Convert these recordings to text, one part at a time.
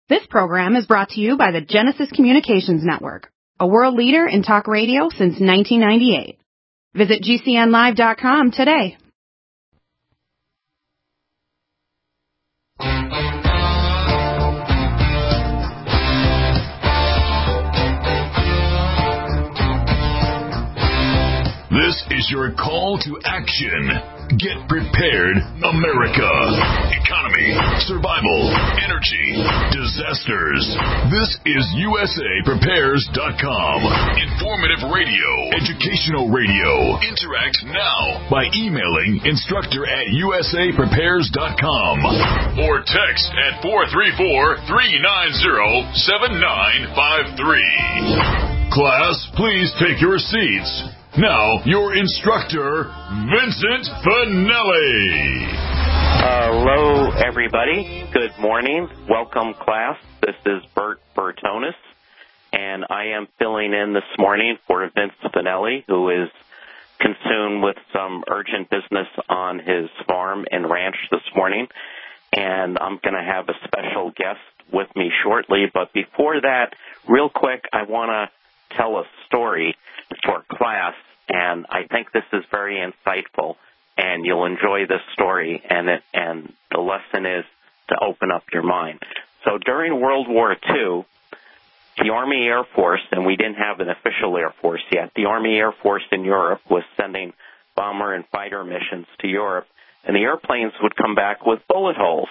This program is brought to you by the Genesis Communications Network, a world leader in talk radio since 1998. Visit GCNlive.com today. This is your call to action. Get prepared, America. Economy, survival, energy, disasters. This is USAPrepares.com. Informative radio, educational radio. Interact now by emailing instructor@USAPrepares.com or text at 434-390-7953. Class, please take your seats. Now, your instructor, Vincent Finelli. Hello, everybody. Good morning. Welcome, class. This is Bert Bertonis, and I am filling in this morning for Vince Finelli, who is consumed with some urgent business on his farm and ranch this morning, and I'm going to have a special guest with me shortly. But before that, real quick, I want to tell a story for class, and I think this is very insightful, and you'll enjoy this story, and the lesson is to open up your mind. So during World War II, the Army Air Force, and we didn't have an official Air Force yet, the Army Air Force in Europe was sending bomber and fighter missions to Europe, and the airplanes would come back with bullet holes.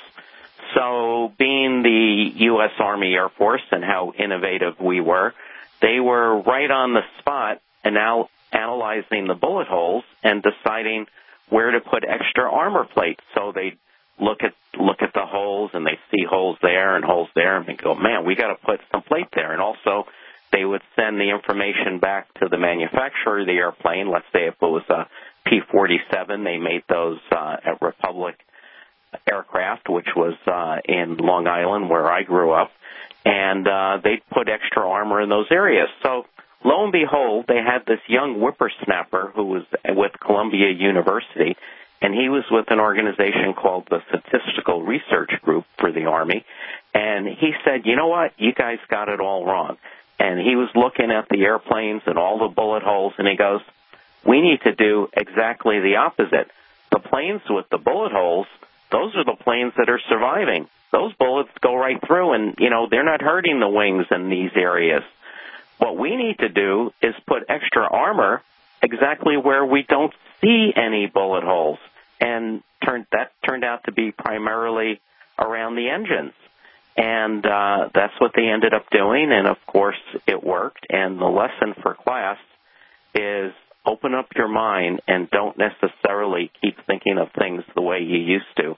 So being the U.S. Army Air Force and how innovative we were, they were right on the spot and now analyzing the bullet holes and deciding where to put extra armor plates. So they look at the holes, and they see holes there and they go, man, we got to put some plate there. And also they would send the information back to the manufacturer of the airplane. Let's say if it was a P-47, they made those at Republic Aircraft, which was in Long Island where I grew up. And they put extra armor in those areas. So lo and behold, they had this young whippersnapper who was with Columbia University, and he was with an organization called the Statistical Research Group for the Army. And he said, you know what, you guys got it all wrong. And he was looking at the airplanes and all the bullet holes, and he goes, we need to do exactly the opposite. The planes with the bullet holes, those are the planes that are surviving. Those bullets go right through, and, they're not hurting the wings in these areas. What we need to do is put extra armor exactly where we don't see any bullet holes. And that turned out to be primarily around the engines. And that's what they ended up doing, and, of course, it worked. And the lesson for class is open up your mind and don't necessarily keep thinking of things the way you used to.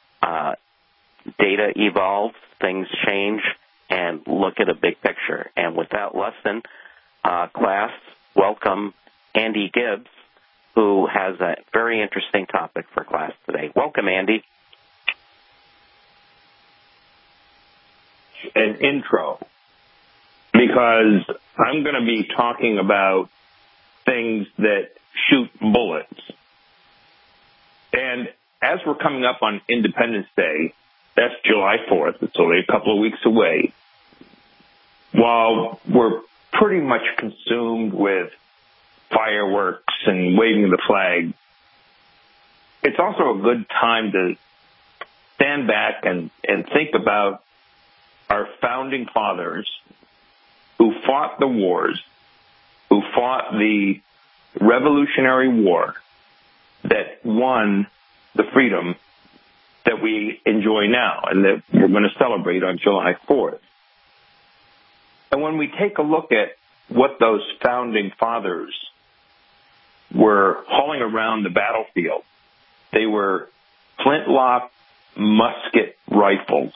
Data evolves, things change, and look at a big picture. And with that lesson, class, welcome Andy Gibbs, who has a very interesting topic for class today. Welcome, Andy. An intro, because I'm going to be talking about things that shoot bullets. And as we're coming up on Independence Day, that's July 4th. It's only a couple of weeks away. While we're pretty much consumed with fireworks and waving the flag, it's also a good time to stand back and think about our founding fathers who fought the wars, who fought the Revolutionary War that won the freedom that we enjoy now and that we're going to celebrate on July 4th. And when we take a look at what those founding fathers were hauling around the battlefield, they were flintlock musket rifles.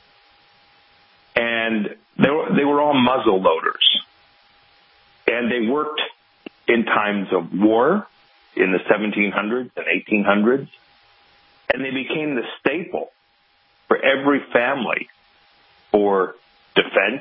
And they were all muzzle loaders. And they worked in times of war in the 1700s and 1800s. And they became the staple for every family for defense,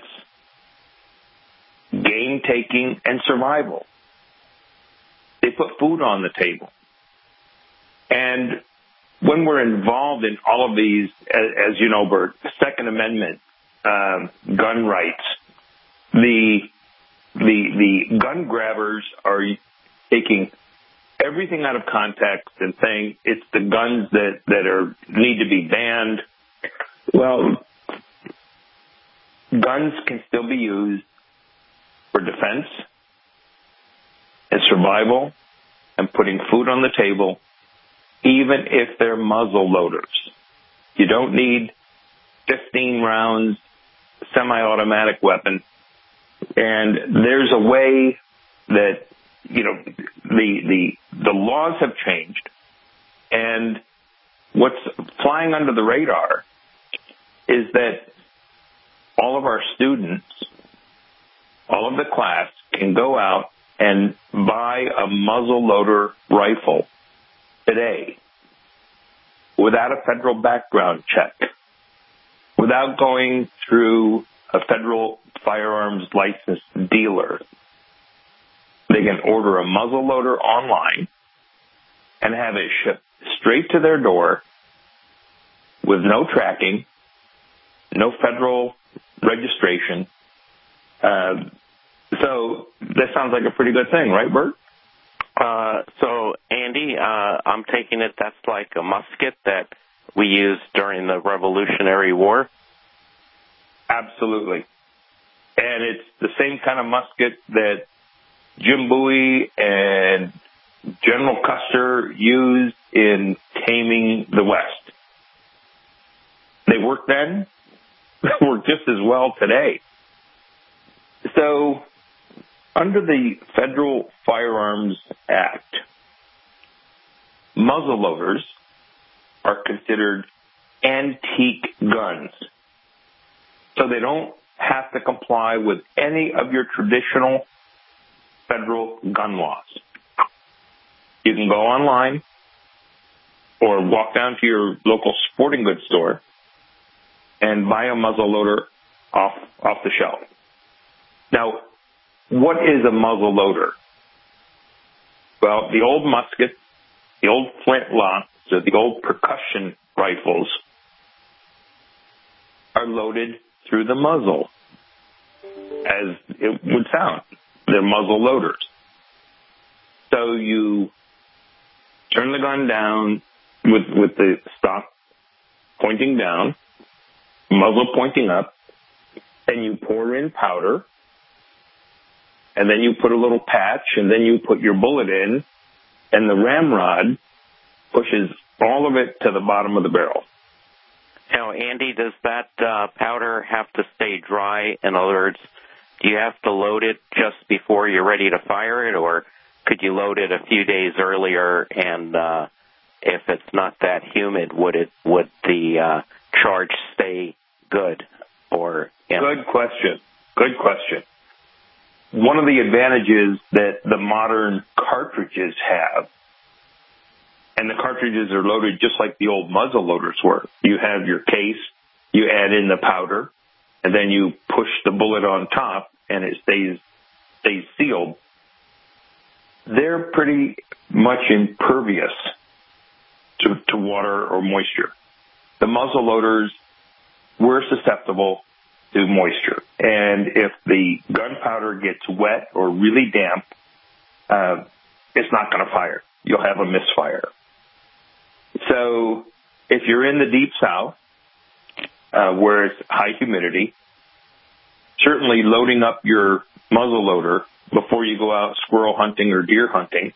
game taking, and survival. They put food on the table. And when we're involved in all of these, as you know, Bert, the Second Amendment gun rights, the gun grabbers are taking everything out of context and saying it's the guns that need to be banned. Well, guns can still be used for defense and survival and putting food on the table, even if they're muzzle loaders. You don't need 15 rounds semi-automatic weapon. And there's a way that, the laws have changed. And what's flying under the radar is that all of our students, all of the class, can go out and buy a muzzle loader rifle today without a federal background check, without going through a federal firearms licensed dealer. They can order a muzzle loader online and have it shipped straight to their door with no tracking, no federal registration. So that sounds like a pretty good thing, right, Bert? So, Andy, I'm taking it that's like a musket that we used during the Revolutionary War? Absolutely. And it's the same kind of musket that Jim Bowie and General Custer used in taming the West. They worked then. They work just as well today. So, under the Federal Firearms Act, muzzle loaders are considered antique guns. So they don't have to comply with any of your traditional federal gun laws. You can go online or walk down to your local sporting goods store and buy a muzzle loader off the shelf. Now, what is a muzzle loader? Well, the old muskets, the old flintlocks, or the old percussion rifles are loaded through the muzzle, as it would sound. They're muzzle loaders. So you turn the gun down with the stock pointing down, muzzle pointing up, and you pour in powder, and then you put a little patch, and then you put your bullet in, and the ramrod pushes all of it to the bottom of the barrel. Now, Andy, does that powder have to stay dry? In other words, do you have to load it just before you're ready to fire it, or could you load it a few days earlier, and if it's not that humid, would the charge stay good? Or Good question. Good question. One of the advantages that the modern cartridges have, and the cartridges are loaded just like the old muzzle loaders were. You have your case, you add in the powder, and then you push the bullet on top, and it stays sealed. They're pretty much impervious to water or moisture. The muzzle loaders were susceptible to moisture, and if the gunpowder gets wet or really damp, it's not going to fire. You'll have a misfire. So if you're in the deep south, where it's high humidity, certainly loading up your muzzle loader before you go out squirrel hunting or deer hunting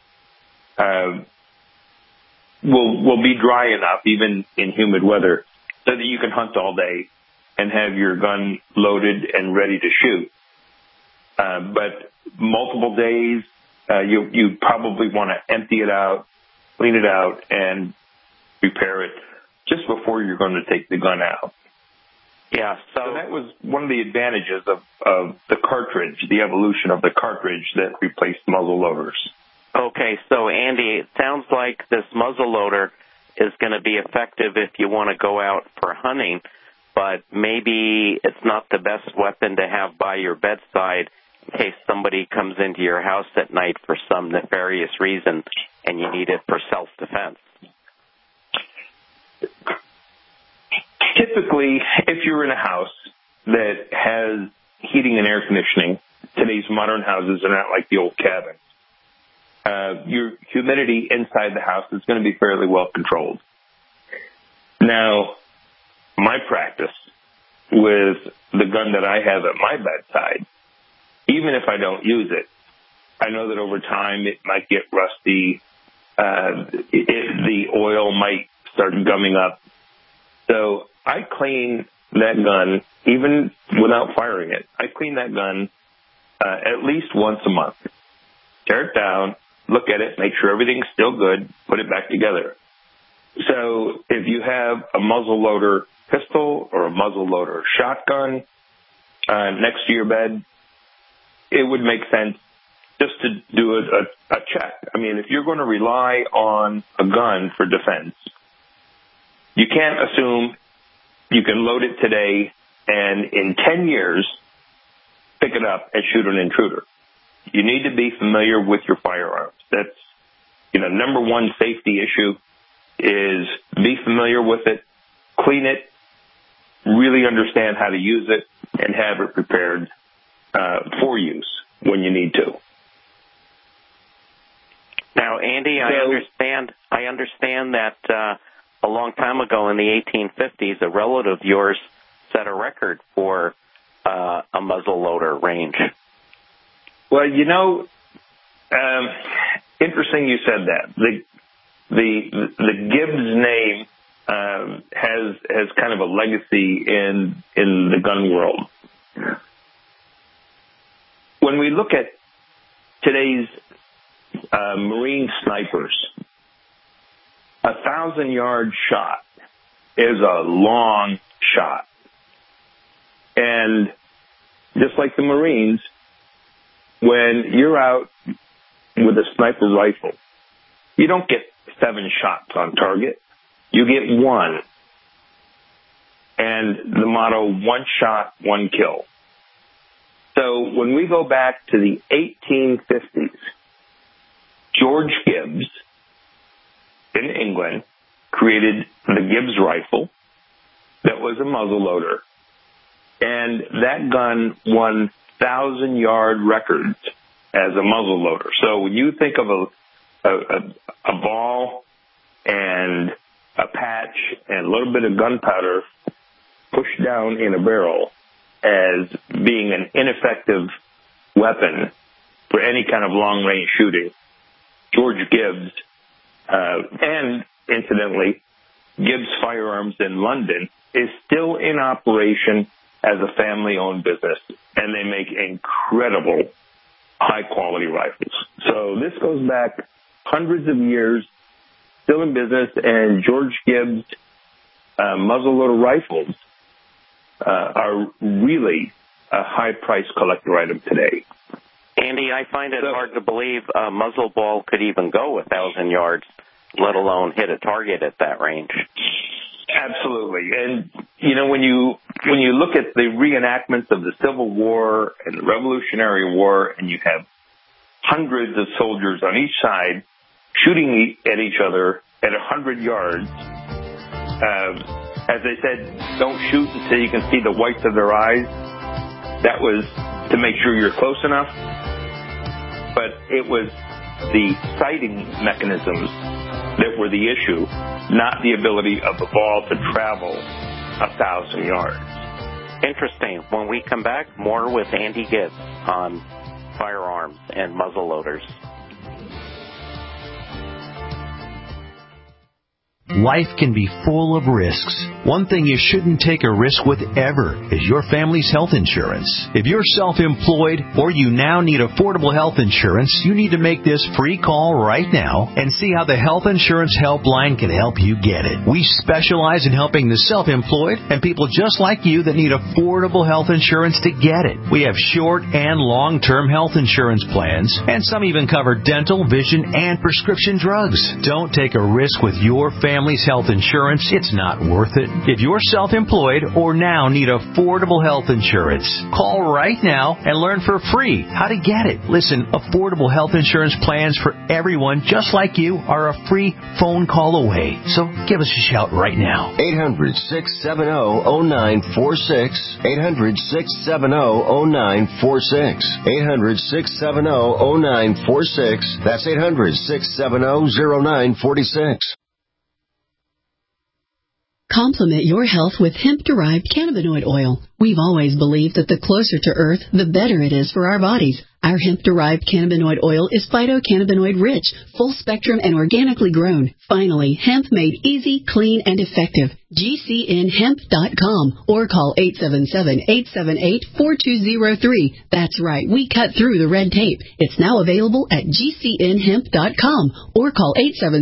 will be dry enough, even in humid weather, so that you can hunt all day and have your gun loaded and ready to shoot. But multiple days, you probably want to empty it out, clean it out, and prepare it just before you're going to take the gun out. Yeah, so that was one of the advantages of the cartridge, the evolution of the cartridge that replaced muzzle loaders. Okay, so Andy, it sounds like this muzzle loader is going to be effective if you want to go out for hunting, but maybe it's not the best weapon to have by your bedside in case somebody comes into your house at night for some nefarious reason and you need it for self-defense. Typically, if you're in a house that has heating and air conditioning, today's modern houses are not like the old cabins. Your humidity inside the house is going to be fairly well controlled. Now, my practice with the gun that I have at my bedside, even if I don't use it, I know that over time it might get rusty. The oil might start gumming up. So I clean that gun, even without firing it. I clean that gun at least once a month. Tear it down, look at it, make sure everything's still good, put it back together. So if you have a muzzle loader pistol or a muzzle loader shotgun next to your bed, it would make sense just to do a check. I mean, if you're going to rely on a gun for defense, you can't assume you can load it today and in 10 years pick it up and shoot an intruder. You need to be familiar with your firearms. That's, number one safety issue is be familiar with it, clean it, really understand how to use it, and have it prepared for use when you need to. Now, Andy, I understand that a long time ago in the 1850s, a relative of yours set a record for a muzzle loader range. Well, interesting you said that. The Gibbs name has kind of a legacy in the gun world. When we look at today's Marine snipers, 1,000-yard shot is a long shot. And just like the Marines, when you're out with a sniper rifle, you don't get 7 shots on target. You get 1. And the motto, 1 shot, 1 kill. So when we go back to the 1850s, George Gibbs in England created the Gibbs rifle that was a muzzle loader. And that gun won 1,000-yard records as a muzzle loader. So when you think of a ball and a patch and a little bit of gunpowder pushed down in a barrel as being an ineffective weapon for any kind of long-range shooting, George Gibbs, and incidentally, Gibbs Firearms in London is still in operation as a family-owned business, and they make incredible high-quality rifles. So this goes back hundreds of years, still in business, and George Gibbs muzzleloader rifles are really a high-priced collector item today. Andy, I find it hard to believe a muzzle ball could even go 1,000 yards, let alone hit a target at that range. Absolutely. And, when you look at the reenactments of the Civil War and the Revolutionary War, and you have hundreds of soldiers on each side shooting at each other at 100 yards, as they said, don't shoot until you can see the whites of their eyes. That was to make sure you're close enough. But it was the sighting mechanisms that were the issue, not the ability of the ball to travel 1,000 yards. Interesting. When we come back, more with Andy Gibbs on firearms and muzzle loaders. Life can be full of risks. One thing you shouldn't take a risk with ever is your family's health insurance. If you're self-employed or you now need affordable health insurance, you need to make this free call right now and see how the Health Insurance Helpline can help you get it. We specialize in helping the self-employed and people just like you that need affordable health insurance to get it. We have short and long-term health insurance plans, and some even cover dental, vision, and prescription drugs. Don't take a risk with your family family's health insurance, it's not worth it. If you're self-employed or now need affordable health insurance, call right now and learn for free how to get it. Listen, affordable health insurance plans for everyone just like you are a free phone call away. So give us a shout right now. 800-670-0946. 800-670-0946. 800-670-0946. That's 800-670-0946. Complement your health with hemp-derived cannabinoid oil. We've always believed that the closer to Earth, the better it is for our bodies. Our hemp-derived cannabinoid oil is phytocannabinoid-rich, full-spectrum, and organically grown. Finally, hemp made easy, clean, and effective. GCNhemp.com or call 877-878-4203. That's right, we cut through the red tape. It's now available at GCNhemp.com or call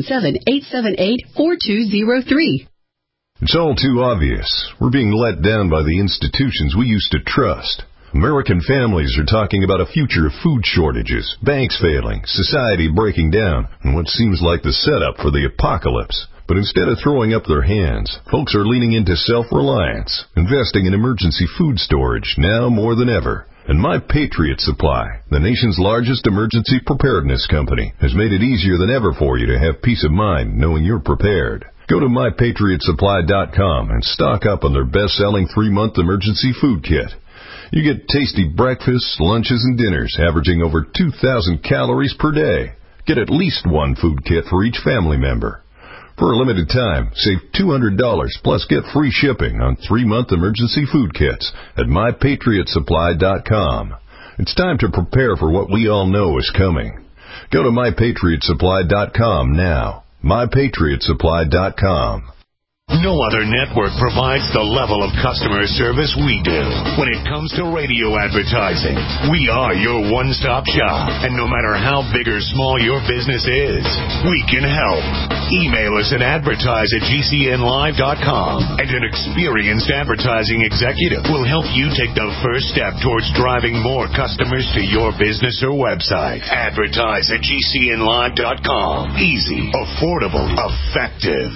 877-878-4203. It's all too obvious. We're being let down by the institutions we used to trust. American families are talking about a future of food shortages, banks failing, society breaking down, and what seems like the setup for the apocalypse. But instead of throwing up their hands, folks are leaning into self-reliance, investing in emergency food storage now more than ever. And My Patriot Supply, the nation's largest emergency preparedness company, has made it easier than ever for you to have peace of mind knowing you're prepared. Go to MyPatriotSupply.com and stock up on their best-selling 3-month emergency food kit. You get tasty breakfasts, lunches, and dinners averaging over 2,000 calories per day. Get at least one food kit for each family member. For a limited time, save $200 plus get free shipping on 3-month emergency food kits at MyPatriotSupply.com. It's time to prepare for what we all know is coming. Go to MyPatriotSupply.com now. MyPatriotSupply.com. No other network provides the level of customer service we do. When it comes to radio advertising, we are your one-stop shop. And no matter how big or small your business is, we can help. Email us at advertise@gcnlive.com, and an experienced advertising executive will help you take the first step towards driving more customers to your business or website. Advertise@gcnlive.com. Easy, affordable, effective.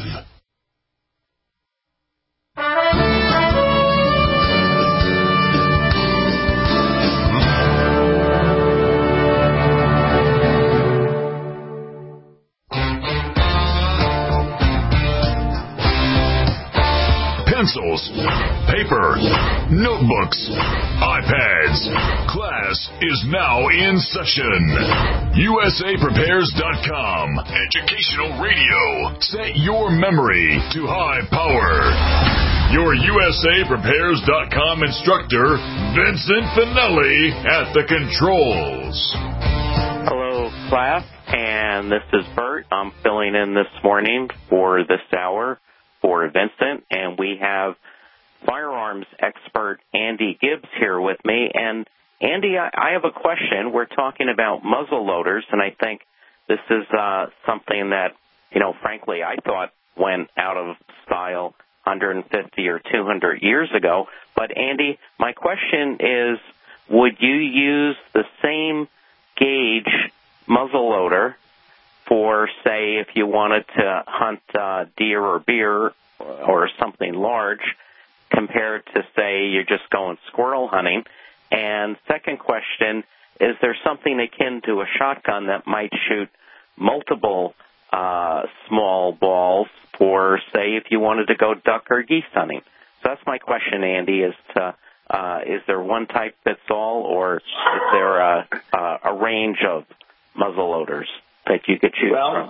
Pencils, paper, notebooks, iPads. Class is now in session. USAPrepares.com. Educational radio. Set your memory to high power. Your USAPrepares.com instructor, Vincent Finelli, at the controls. Hello, class, and this is Bert. I'm filling in this morning for this hour for Vincent, and we have firearms expert Andy Gibbs here with me. And Andy, I have a question. We're talking about muzzle loaders, and I think this is something that, frankly, I thought went out of style 150 or 200 years ago. But, Andy, my question is, would you use the same gauge muzzle loader for, say, if you wanted to hunt deer or bear or something large, compared to, say, you're just going squirrel hunting? And second question, is there something akin to a shotgun that might shoot multiple small balls for, say, if you wanted to go duck or geese hunting? So that's my question, Andy, is there one type fits all, or is there a range of muzzle loaders that you could choose from?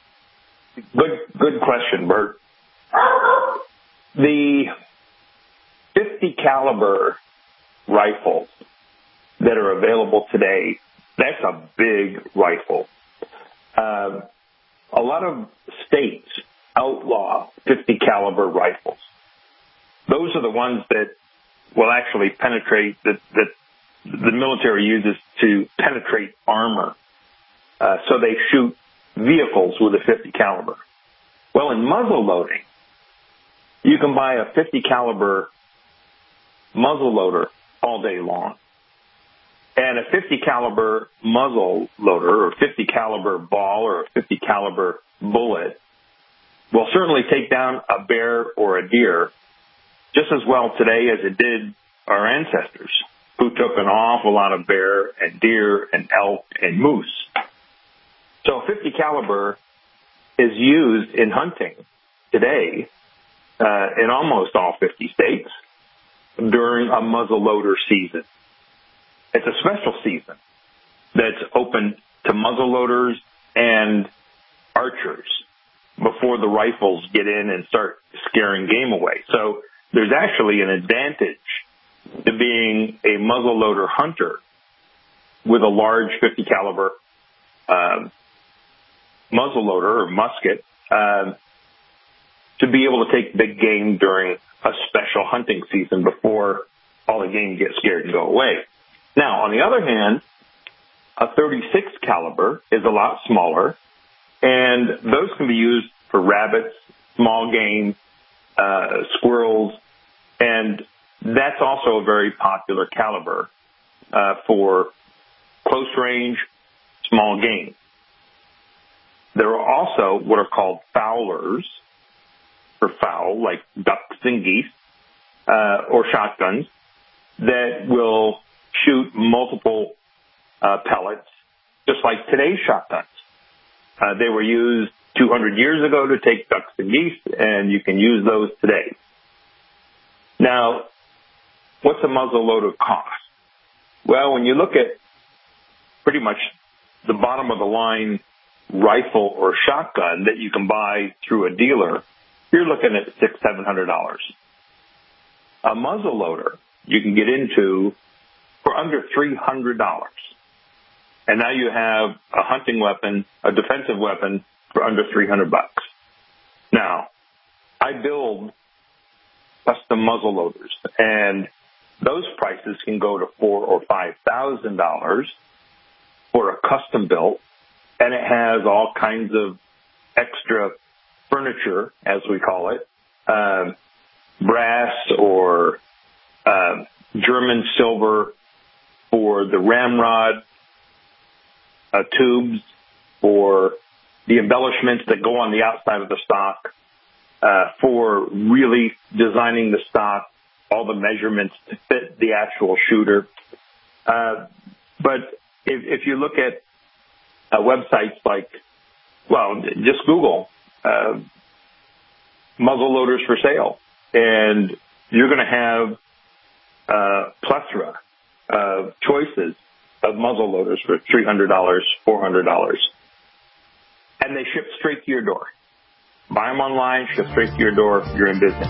Good question, Bert. The 50 caliber rifles that are available today, that's a big rifle. A lot of states outlaw 50 caliber rifles. Those are the ones that will actually penetrate, that the military uses to penetrate armor. So they shoot vehicles with a 50 caliber. Well, in muzzle loading, you can buy a 50 caliber muzzle loader all day long. And a 50 caliber muzzle loader or 50 caliber ball or a 50 caliber bullet will certainly take down a bear or a deer just as well today as it did our ancestors, who took an awful lot of bear and deer and elk and moose. So 50 caliber is used in hunting today in almost all 50 states during a muzzleloader season. It's a special season that's open to muzzleloaders and archers before the rifles get in and start scaring game away. So there's actually an advantage to being a muzzleloader hunter with a large 50 caliber muzzleloader or musket to be able to take big game during a special hunting season before all the game gets scared and go away. Now, on the other hand, a 36 caliber is a lot smaller, and those can be used for rabbits, small game, squirrels, and that's also a very popular caliber for close range, small game. There are also what are called fowlers, for fowl, like ducks and geese, or shotguns, that will shoot multiple pellets, just like today's shotguns. They were used 200 years ago to take ducks and geese, and you can use those today. Now, what's a muzzleloader cost? Well, when you look at pretty much the bottom of the line rifle or shotgun that you can buy through a dealer, you're looking at $600-700. A muzzleloader you can get into for under $300. And now you have a hunting weapon, a defensive weapon for under $300. Now, I build custom muzzleloaders, and those prices can go to $4,000 or $5,000 for a custom built, and it has all kinds of extra furniture, as we call it, brass or German silver for the ramrod tubes, for the embellishments that go on the outside of the stock, for really designing the stock, all the measurements to fit the actual shooter. But if you look at websites like, well, just Google muzzleloaders for sale, and you're going to have a plethora of choices of muzzleloaders for $300, $400. And they ship straight to your door. Buy them online, ship straight to your door, you're in business.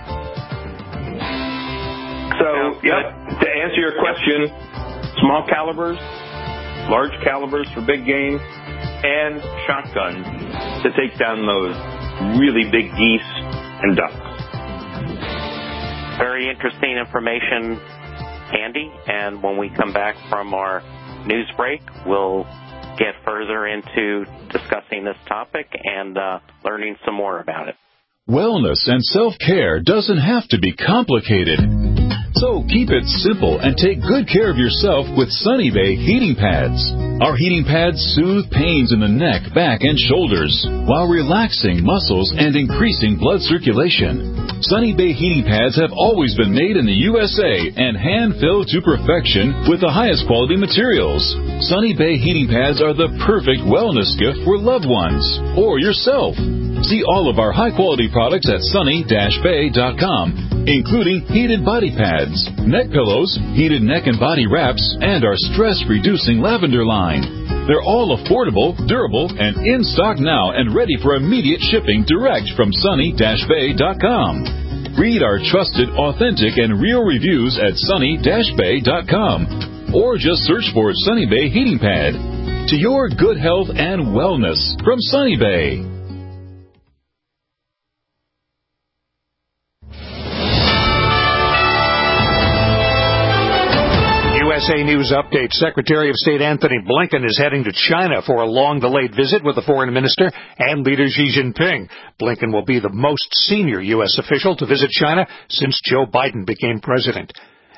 So, to answer your question, small calibers, large calibers for big game, and shotguns to take down those really big geese and ducks. Very interesting information, Andy. And when we come back from our news break, we'll get further into discussing this topic and learning some more about it. Wellness and self-care doesn't have to be complicated. So keep it simple and take good care of yourself with Sunny Bay heating pads. Our heating pads soothe pains in the neck, back, and shoulders while relaxing muscles and increasing blood circulation. Sunny Bay heating pads have always been made in the USA and hand-filled to perfection with the highest quality materials. Sunny Bay heating pads are the perfect wellness gift for loved ones or yourself. See all of our high-quality products at sunny-bay.com, including heated body pads, neck pillows, heated neck and body wraps, and our stress-reducing lavender line. They're all affordable, durable, and in stock now and ready for immediate shipping direct from sunny-bay.com. Read our trusted, authentic, and real reviews at sunny-bay.com, or just search for Sunny Bay Heating Pad. To your good health and wellness from Sunny Bay. USA News Update. Secretary of State Anthony Blinken is heading to China for a long-delayed visit with the foreign minister and leader Xi Jinping. Blinken will be the most senior U.S. official to visit China since Joe Biden became president.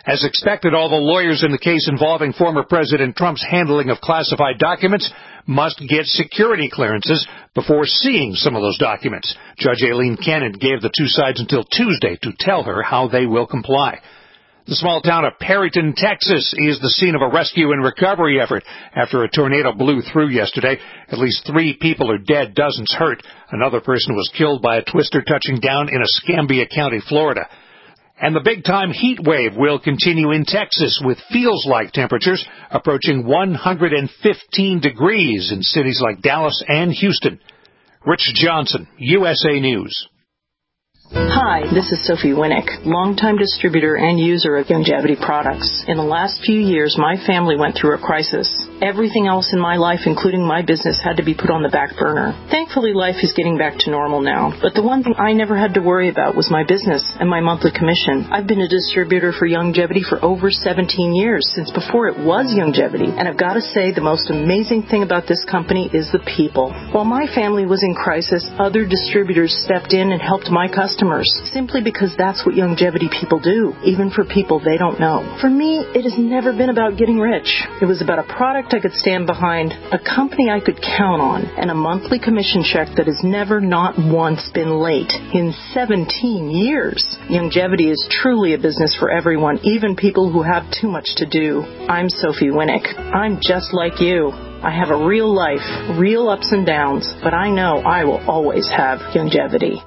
As expected, all the lawyers in the case involving former President Trump's handling of classified documents must get security clearances before seeing some of those documents. Judge Aileen Cannon gave the two sides until Tuesday to tell her how they will comply. The small town of Perryton, Texas, is the scene of a rescue and recovery effort after a tornado blew through yesterday. At least 3 people are dead, dozens hurt. Another person was killed by a twister touching down in Escambia County, Florida. And the big-time heat wave will continue in Texas with feels-like temperatures approaching 115 degrees in cities like Dallas and Houston. Rich Johnson, USA News. Hi, this is Sophie Winnick, longtime distributor and user of Youngevity products. In the last few years, my family went through a crisis. Everything else in my life, including my business, had to be put on the back burner. Thankfully, life is getting back to normal now. But the one thing I never had to worry about was my business and my monthly commission. I've been a distributor for Youngevity for over 17 years, since before it was Youngevity. And I've got to say, the most amazing thing about this company is the people. While my family was in crisis, other distributors stepped in and helped my customers, simply because that's what Youngevity people do, even for people they don't know. For me, it has never been about getting rich. It was about a product I could stand behind, a company I could count on, and a monthly commission check that has never, not once, been late in 17 years. Youngevity is truly a business for everyone, even people who have too much to do. I'm Sophie Winnick. I'm just like you. I have a real life, real ups and downs, but I know I will always have Youngevity.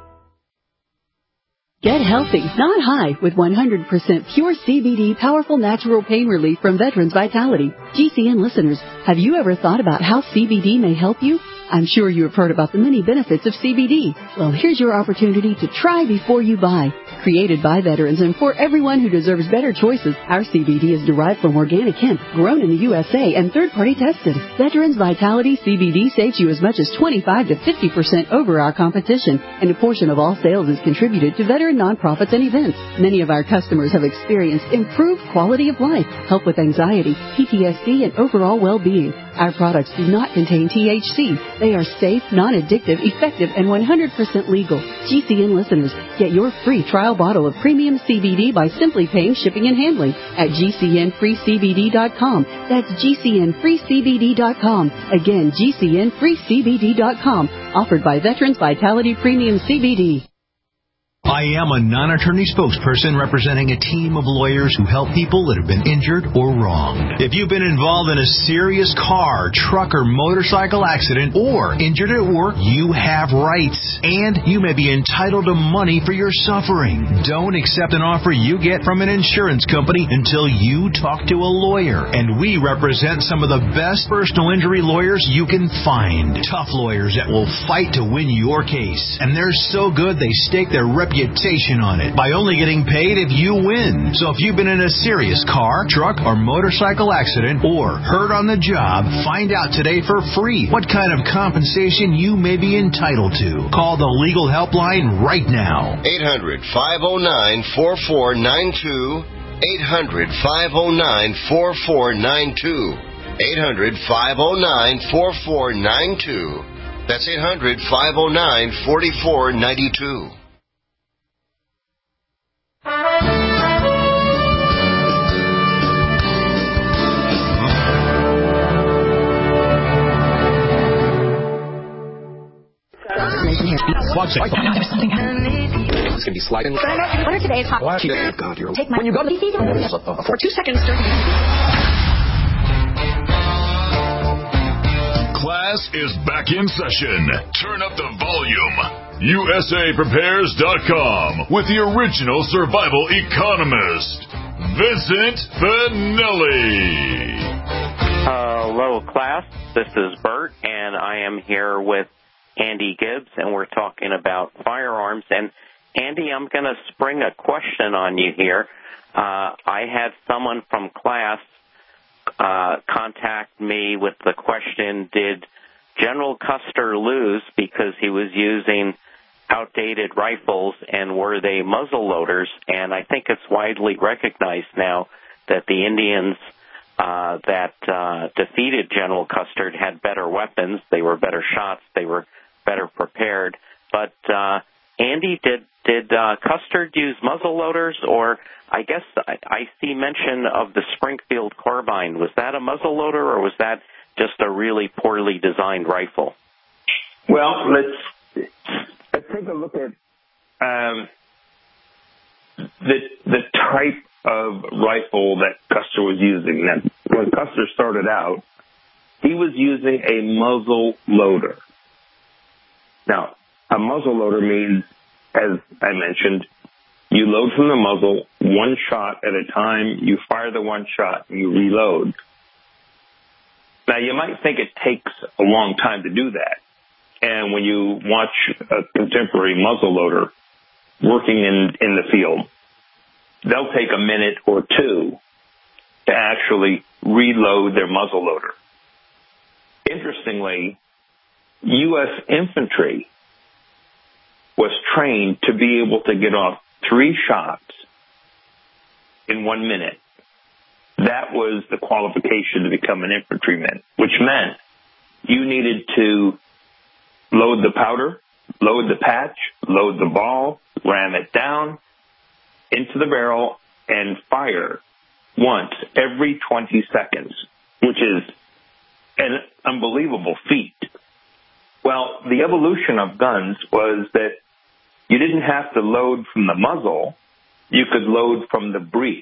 Get healthy, not high, with 100% pure CBD powerful natural pain relief from Veterans Vitality. GCN listeners, have you ever thought about how CBD may help you? I'm sure you have heard about the many benefits of CBD. Well, here's your opportunity to try before you buy. Created by veterans and for everyone who deserves better choices, our CBD is derived from organic hemp, grown in the USA, and third-party tested. Veterans Vitality CBD saves you as much as 25 to 50% over our competition, and a portion of all sales is contributed to veteran nonprofits and events. Many of our customers have experienced improved quality of life, help with anxiety, PTSD, and overall well-being. Our products do not contain THC. They are safe, non-addictive, effective, and 100% legal. GCN listeners, get your free trial bottle of premium CBD by simply paying shipping and handling at GCNFreeCBD.com. That's GCNFreeCBD.com. Again, GCNFreeCBD.com. Offered by Veterans Vitality Premium CBD. I am a non-attorney spokesperson representing a team of lawyers who help people that have been injured or wronged. If you've been involved in a serious car, truck, or motorcycle accident or injured at work, you have rights, and you may be entitled to money for your suffering. Don't accept an offer you get from an insurance company until you talk to a lawyer. And we represent some of the best personal injury lawyers you can find. Tough lawyers that will fight to win your case. And they're so good they stake their reputation on it by only getting paid if you win. So if you've been in a serious car, truck, or motorcycle accident or hurt on the job, find out today for free what kind of compensation you may be entitled to. Call the legal helpline right now. 800-509-4492. 800-509-4492. 800-509-4492. That's 800-509-4492. Watch it. There's something happening. It's going to be sliding. What are today's hot? God, take my... When you go to the for 2 seconds during the Class is back in session. Turn up the volume. USAPrepares.com with the original survival economist, Vincent Finelli. Hello, class. This is Bert, and I am here with Andy Gibbs, and we're talking about firearms. And, Andy, I'm going to spring a question on you here. I had someone from class contact me with the question, did General Custer lose because he was using outdated rifles, and were they muzzle loaders? And I think it's widely recognized now that the Indians that defeated General Custer had better weapons. They were better shots. They were better prepared. But, Andy, did did Custer use muzzle loaders, or I guess I see mention of the Springfield carbine. Was that a muzzle loader, or was that just a really poorly designed rifle? Well, let's take a look at the type of rifle that Custer was using. Now, when Custer started out, he was using a muzzle loader. Now, a muzzle loader means, as I mentioned, you load from the muzzle one shot at a time, you fire the one shot, and you reload. Now, you might think it takes a long time to do that. And when you watch a contemporary muzzle loader working in the field, they'll take a minute or two to actually reload their muzzle loader. Interestingly, U.S. infantry was trained to be able to get off 3 shots in 1 minute. That was the qualification to become an infantryman, which meant you needed to load the powder, load the patch, load the ball, ram it down into the barrel, and fire once every 20 seconds, which is an unbelievable feat. Well, the evolution of guns was that you didn't have to load from the muzzle. You could load from the breech.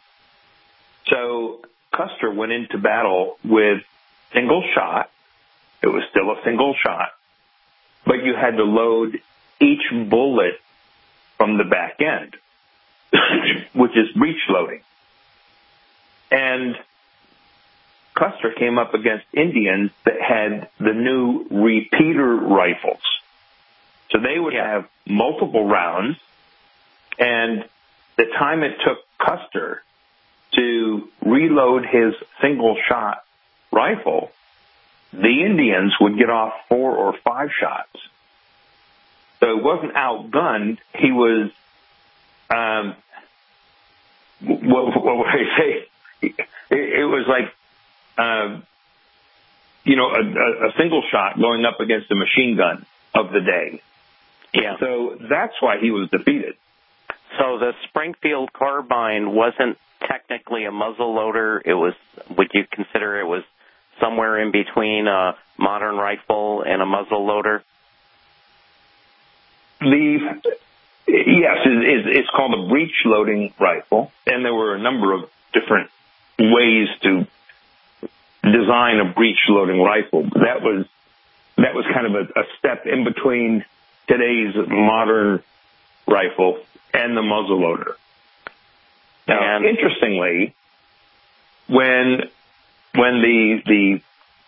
So Custer went into battle with single shot. It was still a single shot, but you had to load each bullet from the back end, which is breech loading. And Custer came up against Indians that had the new repeater rifles. So they would have multiple rounds, and the time it took Custer to reload his single-shot rifle, the Indians would get off 4 or 5 shots. So it wasn't outgunned. He was, what would I say? It was like, a single shot going up against a machine gun of the day. Yeah. So that's why he was defeated. So the Springfield carbine wasn't technically a muzzle loader. It was, would you consider it was somewhere in between a modern rifle and a muzzle loader? Yes, it's called a breech loading rifle, and there were a number of different ways to design a breech loading rifle. That was kind of a step in between today's modern rifle and the muzzle loader. Now, interestingly, when the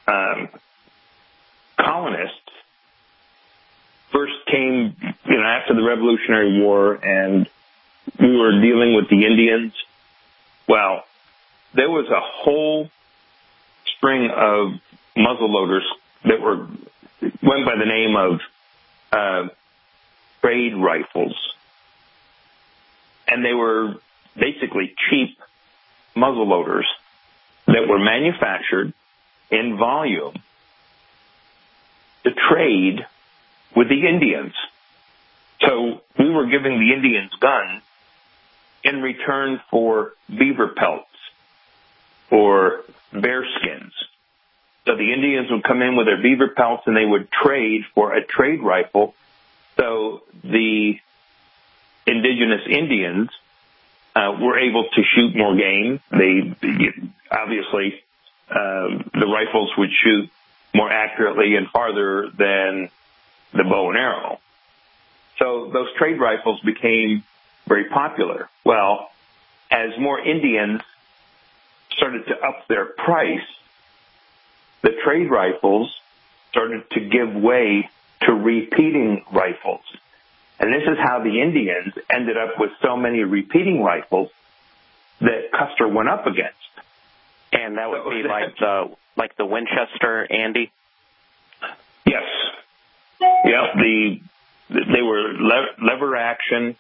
colonists first came, after the Revolutionary War, and we were dealing with the Indians, well, there was a whole string of muzzle loaders that went by the name of trade rifles. And they were basically cheap muzzle loaders that were manufactured in volume to trade with the Indians. So we were giving the Indians guns in return for beaver pelts or bear skins. So the Indians would come in with their beaver pelts and they would trade for a trade rifle. So the indigenous Indians were able to shoot more game. Obviously, the rifles would shoot more accurately and farther than the bow and arrow. So those trade rifles became very popular. Well, as more Indians started to up their price, the trade rifles started to give way to repeating rifles. And this is how the Indians ended up with so many repeating rifles that Custer went up against. And that would be like the Winchester, Andy? Yes. Yeah, they were lever action.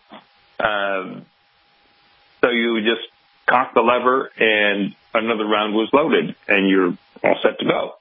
So you would just cock the lever and another round was loaded and you're all set to go.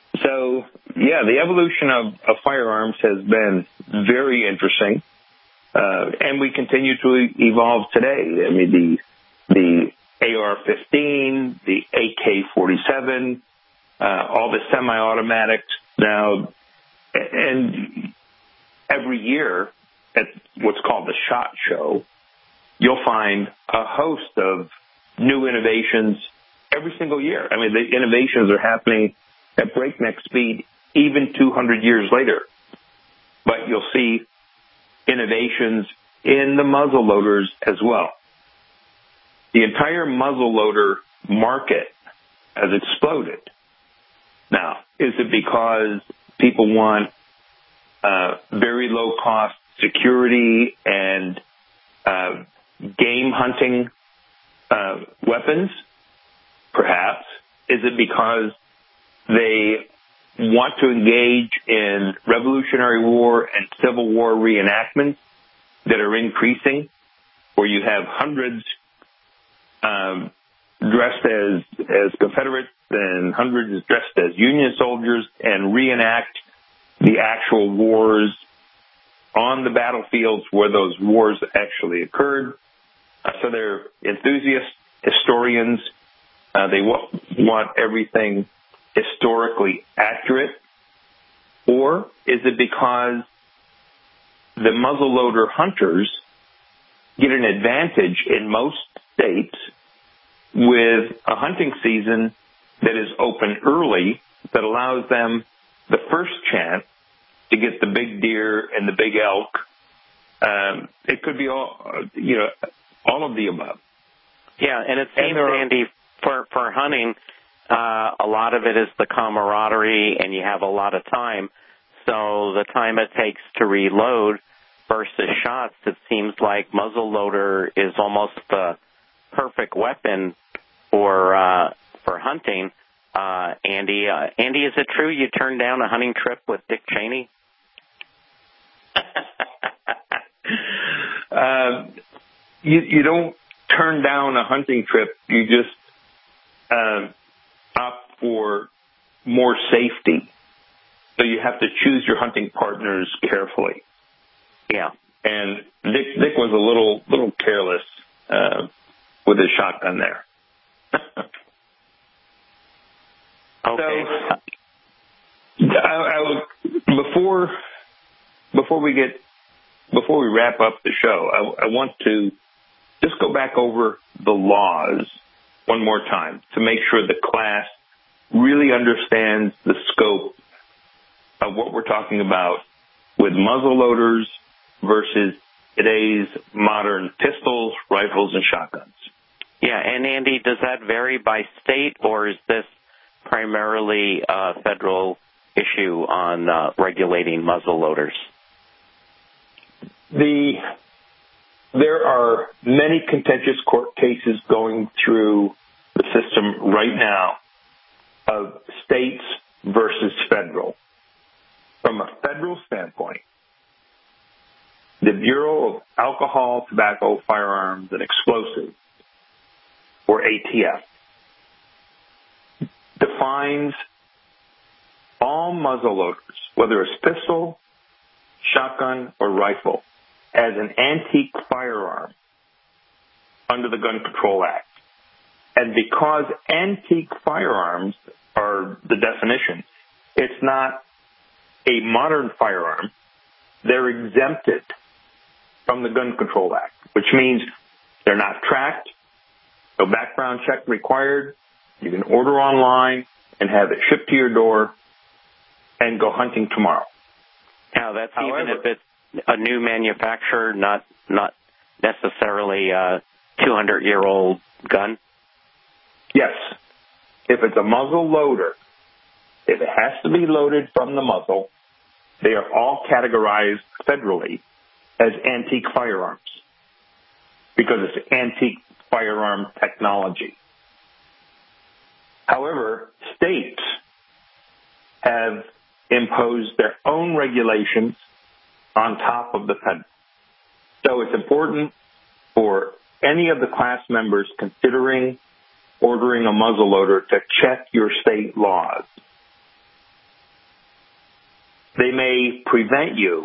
So, yeah, the evolution of firearms has been very interesting. And we continue to evolve today. I mean, the AR-15, the AK-47, all the semi-automatics now, and every year at what's called the SHOT Show, you'll find a host of new innovations every single year. I mean, the innovations are happening at breakneck speed even 200 years later. But you'll see innovations in the muzzle loaders as well. The entire muzzle loader market has exploded. Now, is it because people want very low-cost security and game hunting weapons? Perhaps. Is it because they want to engage in Revolutionary War and Civil War reenactments that are increasing, where you have hundreds dressed as Confederates and hundreds dressed as Union soldiers and reenact the actual wars on the battlefields where those wars actually occurred? So they're enthusiasts, historians. They want everything historically accurate? Or is it because the muzzleloader hunters get an advantage in most states with a hunting season that is open early that allows them the first chance to get the big deer and the big elk? It could be all of the above. Yeah, and it seems, Andy, for hunting, a lot of it is the camaraderie, and you have a lot of time. So the time it takes to reload versus shots, it seems like muzzleloader is almost the perfect weapon for hunting. Andy, is it true you turned down a hunting trip with Dick Cheney? You don't turn down a hunting trip. You just opt for more safety. So you have to choose your hunting partners carefully. Yeah. And Dick was a little careless with his shotgun there. Okay. So, before we wrap up the show, I want to just go back over the laws one more time to make sure the class really understands the scope of what we're talking about with muzzle loaders versus today's modern pistols, rifles, and shotguns. Yeah, and Andy, does that vary by state, or is this primarily a federal issue on regulating muzzle loaders? There are many contentious court cases going through the system right now of states versus federal. From a federal standpoint, the Bureau of Alcohol, Tobacco, Firearms, and Explosives, or ATF, defines all muzzleloaders, whether it's pistol, shotgun, or rifle, as an antique firearm under the Gun Control Act. And because antique firearms are the definition, it's not a modern firearm, they're exempted from the Gun Control Act, which means they're not tracked, no background check required. You can order online and have it shipped to your door and go hunting tomorrow. Now, that's even if it's a new manufacturer, not necessarily a 200-year-old gun? Yes. If it's a muzzle loader, if it has to be loaded from the muzzle, they are all categorized federally as antique firearms because it's antique firearm technology. However, states have imposed their own regulations on top of the federal. So it's important for any of the class members considering ordering a muzzleloader to check your state laws. They may prevent you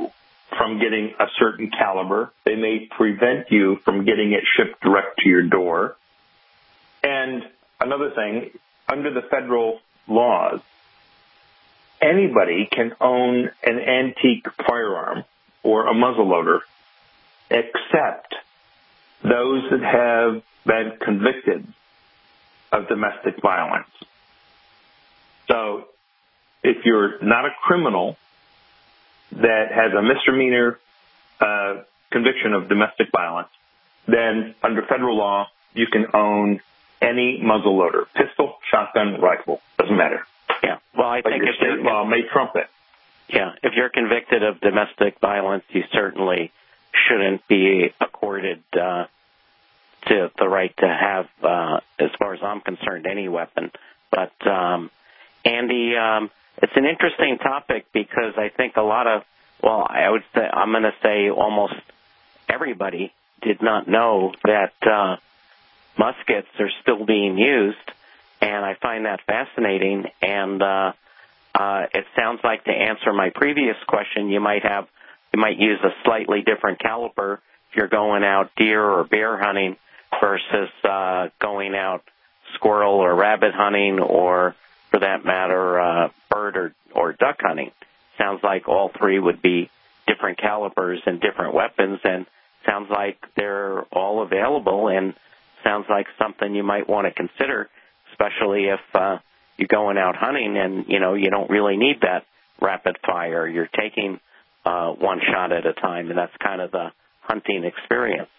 from getting a certain caliber. They may prevent you from getting it shipped direct to your door. And another thing, under the federal laws, anybody can own an antique firearm or a muzzleloader except those that have been convicted of domestic violence. So if you're not a criminal that has a misdemeanor conviction of domestic violence, then under federal law, you can own any muzzleloader, pistol, shotgun, rifle, doesn't matter. Yeah. Well, I think your state law may trump it. Yeah. If you're convicted of domestic violence, you certainly shouldn't be accorded to the right to have, as far as I'm concerned, any weapon. But Andy, it's an interesting topic because I think a lot of, well, I'm going to say almost everybody did not know that muskets are still being used, and I find that fascinating. And it sounds like, to answer my previous question, you might use a slightly different caliber if you're going out deer or bear hunting versus going out squirrel or rabbit hunting, or for that matter, bird or duck hunting. Sounds like all three would be different calibers and different weapons, and sounds like they're all available, and sounds like something you might want to consider, especially if you're going out hunting and, you don't really need that rapid fire. You're taking one shot at a time, and that's kind of the hunting experience.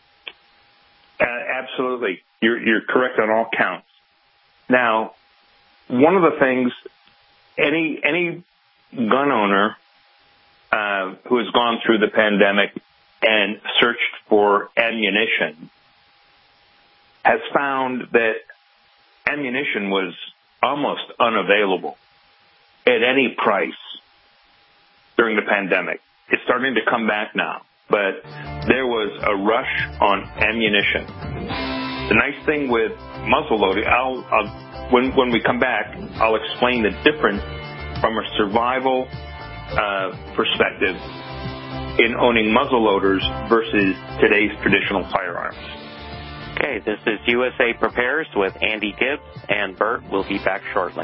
Absolutely. You're correct on all counts. Now, one of the things, any gun owner who has gone through the pandemic and searched for ammunition has found that ammunition was almost unavailable at any price during the pandemic. It's starting to come back now, but there was a rush on ammunition. The nice thing with muzzleloading, when we come back, I'll explain the difference from a survival perspective in owning muzzleloaders versus today's traditional firearms. Okay, this is USA Prepares with Andy Gibbs and Bert. We'll be back shortly.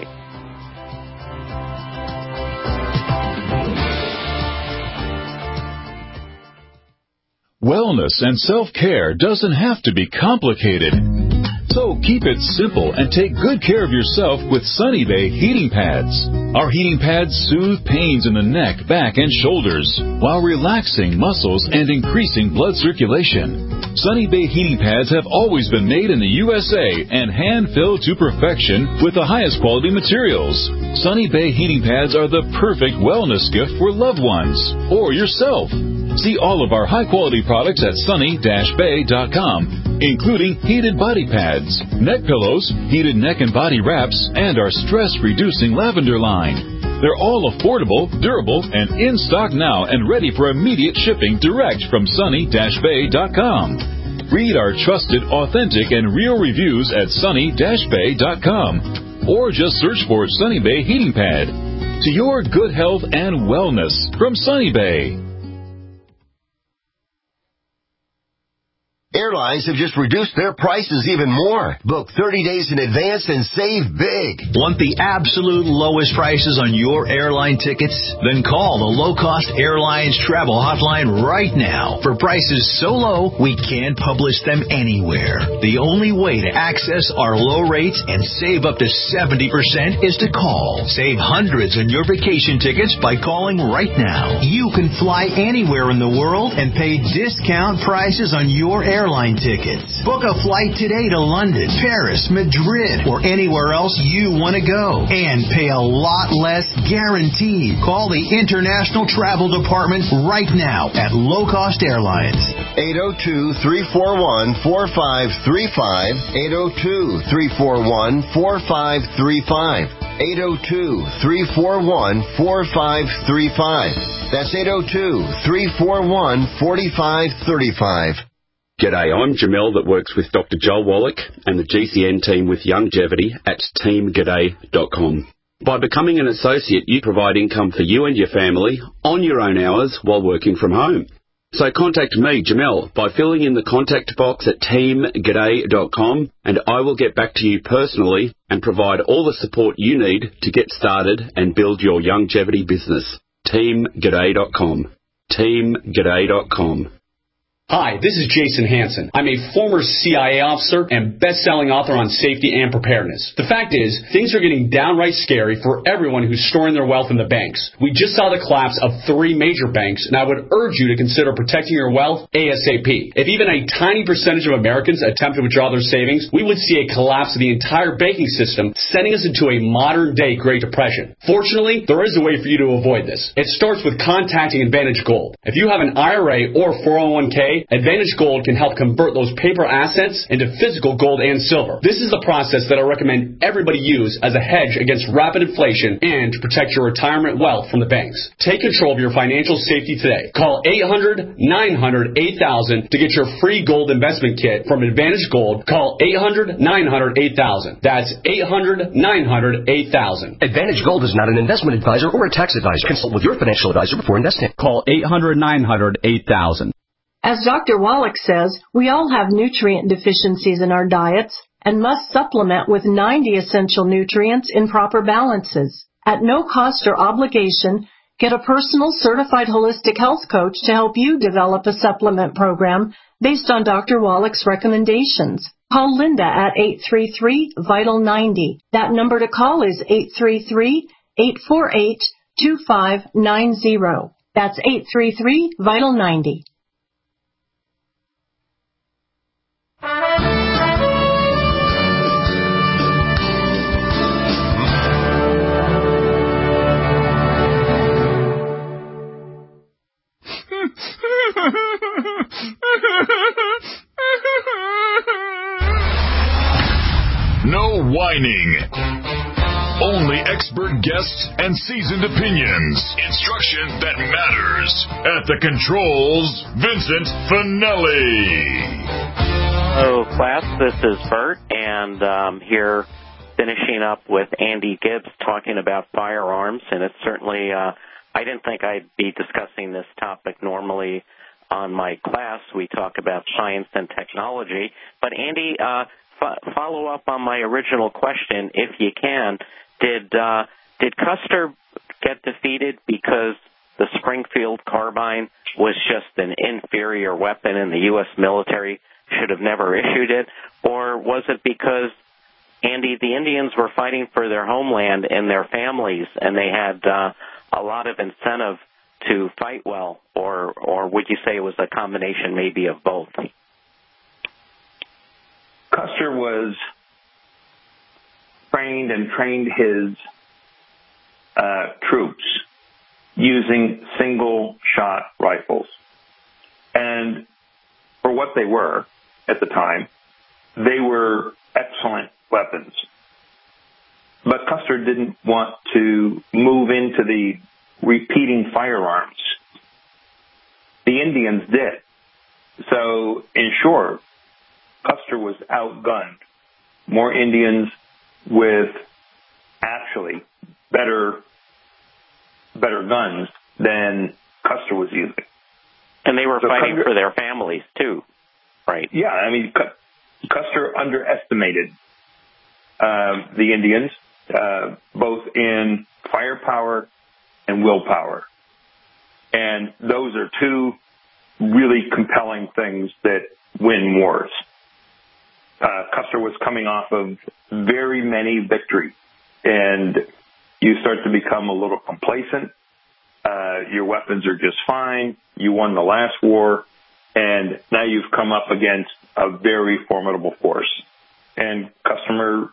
Wellness and self-care doesn't have to be complicated. So keep it simple and take good care of yourself with Sunny Bay heating pads. Our heating pads soothe pains in the neck, back, and shoulders while relaxing muscles and increasing blood circulation. Sunny Bay heating pads have always been made in the USA and hand-filled to perfection with the highest quality materials. Sunny Bay heating pads are the perfect wellness gift for loved ones or yourself. See all of our high-quality products at sunny-bay.com, including heated body pads, neck pillows, heated neck and body wraps, and our stress-reducing lavender line. They're all affordable, durable, and in stock now and ready for immediate shipping direct from sunny-bay.com. Read our trusted, authentic, and real reviews at sunny-bay.com, or just search for Sunny Bay Heating Pad. To your good health and wellness from Sunny Bay. Airlines have just reduced their prices even more. Book 30 days in advance and save big. Want the absolute lowest prices on your airline tickets? Then call the Low Cost Airlines Travel Hotline right now. For prices so low, we can't publish them anywhere. The only way to access our low rates and save up to 70% is to call. Save hundreds on your vacation tickets by calling right now. You can fly anywhere in the world and pay discount prices on your airline tickets. Book a flight today to London, Paris, Madrid, or anywhere else you want to go and pay a lot less guaranteed. Call the International Travel Department right now at Low Cost Airlines. 802-341-4535. 802-341-4535. 802-341-4535. That's 802-341-4535. G'day, I'm Jamel that works with Dr. Joel Wallach and the GCN team with Longevity at teamg'day.com. By becoming an associate, you provide income for you and your family on your own hours while working from home. So contact me, Jamel, by filling in the contact box at teamg'day.com, and I will get back to you personally and provide all the support you need to get started and build your longevity business. teamg'day.com. teamg'day.com. Hi, this is Jason Hansen. I'm a former CIA officer and best-selling author on safety and preparedness. The fact is, things are getting downright scary for everyone who's storing their wealth in the banks. We just saw the collapse of 3 major banks, and I would urge you to consider protecting your wealth ASAP. If even a tiny percentage of Americans attempt to withdraw their savings, we would see a collapse of the entire banking system, sending us into a modern-day Great Depression. Fortunately, there is a way for you to avoid this. It starts with contacting Advantage Gold. If you have an IRA or 401k, Advantage Gold can help convert those paper assets into physical gold and silver. This is the process that I recommend everybody use as a hedge against rapid inflation and to protect your retirement wealth from the banks. Take control of your financial safety today. Call 800-900-8000 to get your free gold investment kit from Advantage Gold. Call 800-900-8000. That's 800-900-8000. Advantage Gold is not an investment advisor or a tax advisor. Consult with your financial advisor before investing. Call 800-900-8000. As Dr. Wallach says, we all have nutrient deficiencies in our diets and must supplement with 90 essential nutrients in proper balances. At no cost or obligation, get a personal certified holistic health coach to help you develop a supplement program based on Dr. Wallach's recommendations. Call Linda at 833-VITAL-90. That number to call is 833-848-2590. That's 833-VITAL-90. No whining. Only expert guests and seasoned opinions. Instruction that matters. At the controls, Vincent Finelli. Hello, class. This is Bert, and here finishing up with Andy Gibbs talking about firearms. And it's certainly, I didn't think I'd be discussing this topic normally on my class. We talk about science and technology. But Andy, follow up on my original question, if you can. Did Custer get defeated because the Springfield carbine was just an inferior weapon and the U.S. military should have never issued it? Or was it because, Andy, the Indians were fighting for their homeland and their families, and they had a lot of incentive to fight well? Or would you say it was a combination maybe of both? Custer was trained his troops using single-shot rifles. And for what they were at the time, they were excellent weapons. But Custer didn't want to move into the repeating firearms. The Indians did. So, in short, Custer was outgunned. More Indians with actually better guns than Custer was using. And they were fighting for their families, too, right? Yeah, I mean, Custer underestimated the Indians, both in firepower and willpower. And those are two really compelling things that win wars. Custer was coming off of very many victories, and you start to become a little complacent. Your weapons are just fine. You won the last war, and now you've come up against a very formidable force. And Custer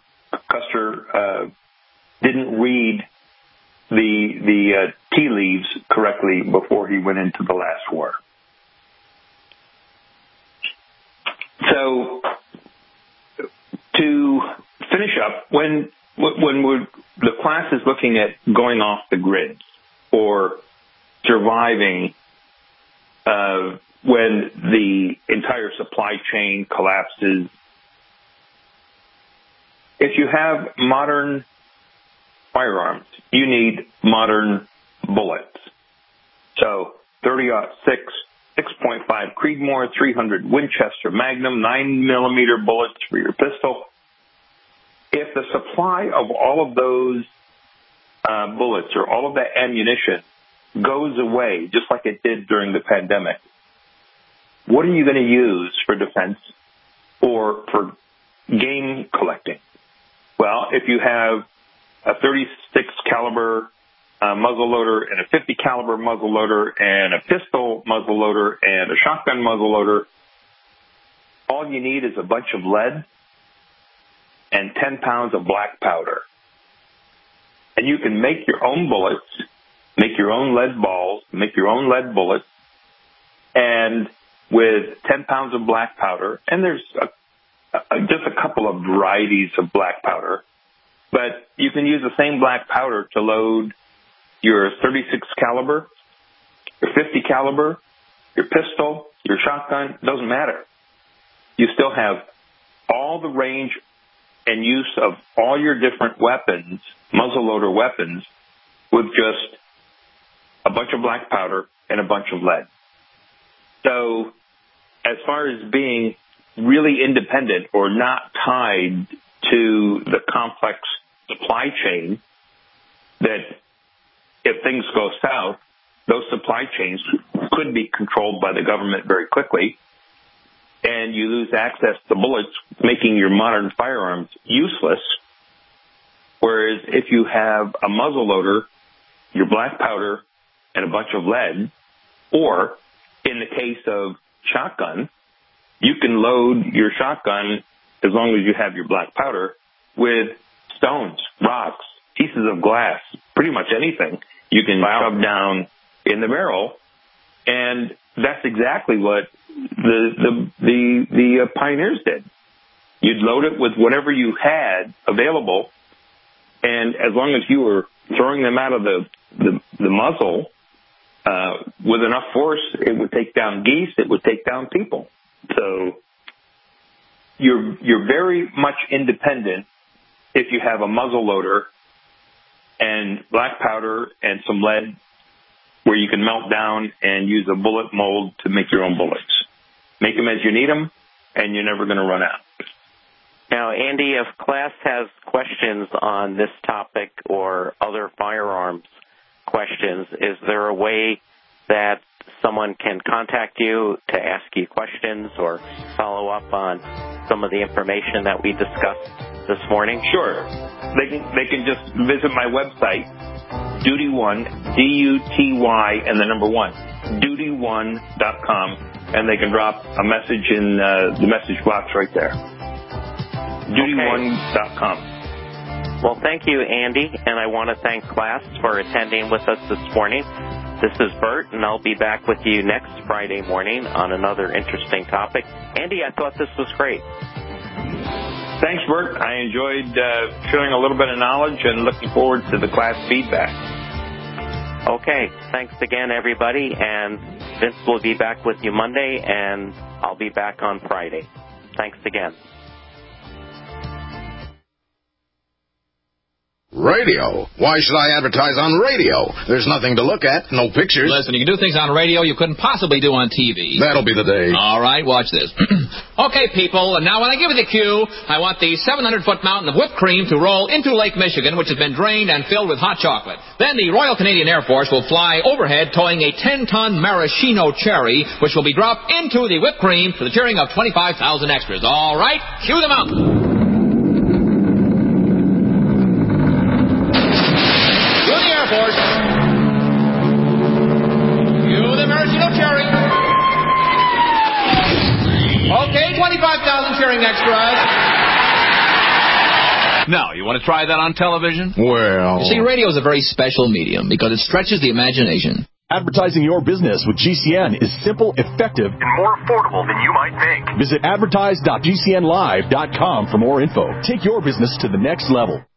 didn't read the tea leaves correctly before he went into the last war. So, to finish up, when the class is looking at going off the grid or surviving when the entire supply chain collapses, if you have modern firearms, you need modern bullets. So 30-06, 6.5 Creedmoor, 300 Winchester Magnum, 9mm bullets for your pistol. If the supply of all of those bullets or all of that ammunition goes away, just like it did during the pandemic, what are you going to use for defense or for game collecting? Well, if you have a 36 caliber muzzleloader and a 50 caliber muzzleloader and a pistol muzzleloader and a shotgun muzzleloader, all you need is a bunch of lead and 10 pounds of black powder. And you can make your own bullets, make your own lead balls, make your own lead bullets, and with 10 pounds of black powder, and there's just a couple of varieties of black powder, but you can use the same black powder to load your 36 caliber, your 50 caliber, your pistol, your shotgun, doesn't matter. You still have all the range and use of all your different weapons, muzzleloader weapons, with just a bunch of black powder and a bunch of lead. So as far as being really independent or not tied to the complex supply chain, that if things go south, those supply chains could be controlled by the government very quickly, and you lose access to bullets, making your modern firearms useless. Whereas if you have a muzzleloader, your black powder, and a bunch of lead, or in the case of shotgun, you can load your shotgun, as long as you have your black powder, with stones, rocks, pieces of glass, pretty much anything you can shove down in the barrel. And that's exactly what the pioneers did. You'd load it with whatever you had available, and as long as you were throwing them out of the muzzle with enough force, it would take down geese, it would take down people. So you're very much independent if you have a muzzle loader and black powder and some lead where you can melt down and use a bullet mold to make your own bullets. Make them as you need them, and you're never going to run out. Now, Andy, if class has questions on this topic or other firearms questions, is there a way that someone can contact you to ask you questions or follow up on some of the information that we discussed this morning? Sure. They can just visit my website, Duty1, D-U-T-Y, and the number 1, Duty1.com, and they can drop a message in the message box right there. Duty1.com. Well, thank you, Andy, and I want to thank class for attending with us this morning. This is Bert, and I'll be back with you next Friday morning on another interesting topic. Andy, I thought this was great. Thanks, Bert. I enjoyed sharing a little bit of knowledge and looking forward to the class feedback. Okay. Thanks again, everybody. And Vince will be back with you Monday, and I'll be back on Friday. Thanks again. Radio? Why should I advertise on radio? There's nothing to look at, no pictures. Listen, you can do things on radio you couldn't possibly do on TV. That'll be the day. All right, watch this. Okay, people, and now when I give you the cue, I want the 700-foot mountain of whipped cream to roll into Lake Michigan, which has been drained and filled with hot chocolate. Then the Royal Canadian Air Force will fly overhead towing a 10-ton maraschino cherry, which will be dropped into the whipped cream to the cheering of 25,000 extras. All right, cue the mountain. Force. You the maraschino cherry. Okay, 25,000 cheering extras. Now, you want to try that on television? Well... You see, radio is a very special medium because it stretches the imagination. Advertising your business with GCN is simple, effective, and more affordable than you might think. Visit advertise.gcnlive.com for more info. Take your business to the next level.